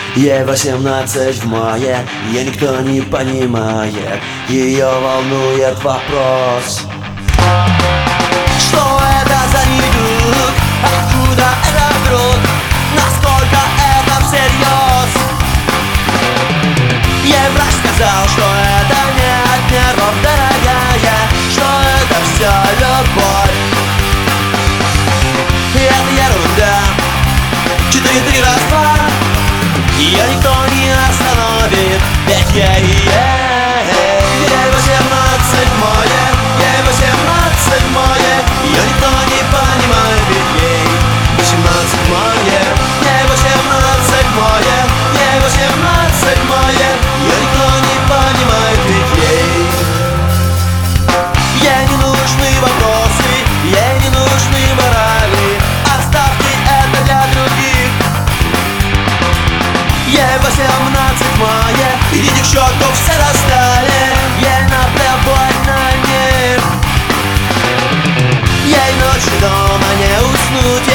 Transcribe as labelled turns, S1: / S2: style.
S1: Ей 18 в мае, ее никто не понимает. Ее волнует вопрос: что это за недуг? Откуда это вдруг? Насколько это всерьез? Ей врач сказал, что это не от нервов, дорогая, что это все любовь. И это ерунда. 4-3 раз 2. Ее никто не остановит, ведь ей 18 в мае, ей 18 в мае. Ее никто не понимает, ведь ей 18 в мае, ей 18 в мае, ей 18 в мае. Ее никто не понимает, ведь ей не нужны вопросы, ей не нужны морали. Оставьте это для других. Ей 18 в мае, идите к черту, все достали. Ей наплевать на них. Ей ночью дома не уснуть.